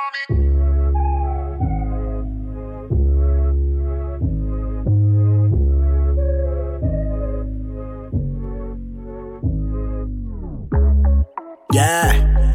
Yeah,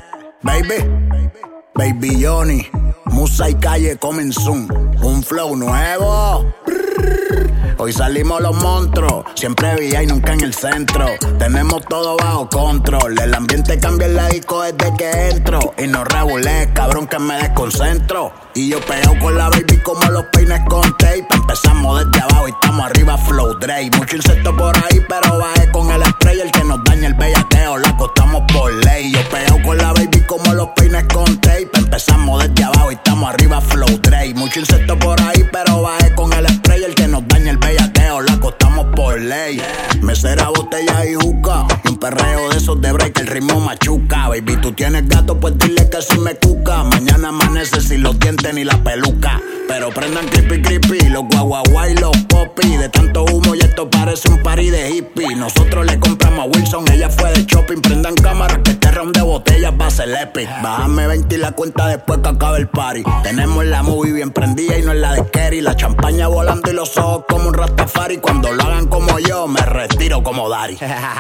baby Johnny, Musa y Calle coming soon. Un flow nuevo. Hoy salimos los monstruos, siempre vía y nunca en el centro. Tenemos todo bajo control, el ambiente cambia en la disco desde que entro. Y no regulé, cabrón, que me desconcentro. Y yo pegado con la baby como los peines con tape. Empezamos desde abajo y estamos arriba, flow Dre. Mucho insecto por ahí, pero bajé con el spray. El que nos daña el bellaqueo, la acostamos por ley. Yo pegado con la baby como los peines con tape. Empezamos desde abajo y estamos arriba, flow Dre. Mucho insecto por ahí, pero bajé con el spray. El que nos daña el bellaqueo, la acostamos por ley. Mesera, botella y juca, y un perreo de esos de break, el ritmo machuca. Baby, tú tienes gato, pues dile que si me cuca. Mañana amanece sin los dientes ni la peluca. Pero prendan creepy, los guaguaguá y los popi. De tanto humo y esto parece un party de hippie. Nosotros le compramos a Wilson, ella fue de shopping. Prendan cámaras que este round de botellas va a ser epic. Bájame 20 y la cuenta después que acabe el party. Tenemos la movie bien prendida y no es la de Kerry. La champaña volando y los ojos como un Rastafari. Cuando lo hagan como yo, me retiro como Dari.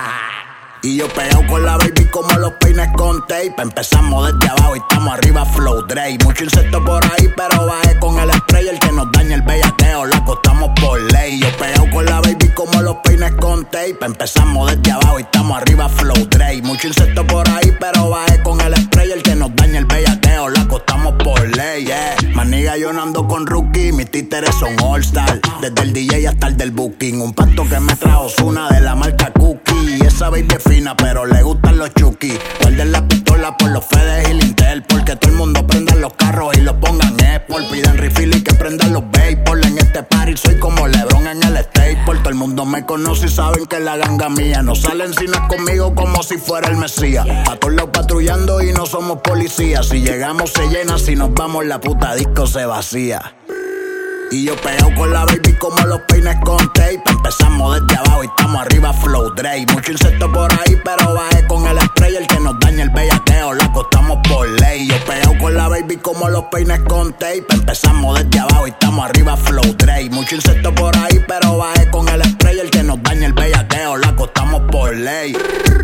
Y yo pegado con la baby como los peines con tape. Empezamos desde abajo y estamos arriba, flow Dre. Mucho insecto por ahí, pero bajé con el spray. El que nos daña el bellaqueo, la acostamos por ley. Yo pegado con la baby como los peines con tape. Empezamos desde abajo y estamos arriba, flow Dre. Mucho insecto por ahí, pero bajé con el spray. El que nos daña el bellaqueo, la acostamos por ley, yeah. Maniga, yo no ando con rookie, mis títeres son all star. Desde el DJ hasta el del booking. Un pacto que me trajo Zuna de la marca Cookie. Esa baby es fina, pero le gustan los chuki. Guarden la pistola por los Fedes y el Intel. Porque todo el mundo prenda los carros y los pongan Apple. Piden refill y que prendan los Vapor. En este party soy como LeBron en el Staple. Todo el mundo me conoce y saben que es la ganga mía. No salen si no es conmigo como si fuera el Mesías. Pa' todos lados patrullando y no somos policías. Si llegamos se llena, si nos vamos la puta disco se vacía. Y yo pegado con la baby como los peines con tape. Empezamos desde abajo y estamos arriba, flow Dre. Mucho insecto por ahí, pero bajé con el spray. El que nos daña el bellaqueo, la acostamos por ley. Yo pegado con la baby como los peines con tape. Empezamos desde abajo y estamos arriba, flow Dre. Mucho insecto por ahí, pero bajé con el spray. El que nos daña el bellaqueo, la acostamos por ley.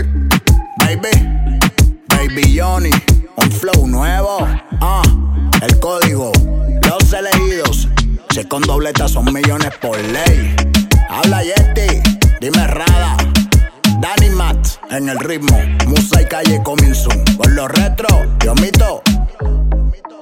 Baby Johnny, un flow nuevo. El código, los elegidos. Si con dobletas son millones por ley. Habla Yeti, dime Rada. Danny Matt en el ritmo. Musa y Calle coming soon. Por los retro, yo mito.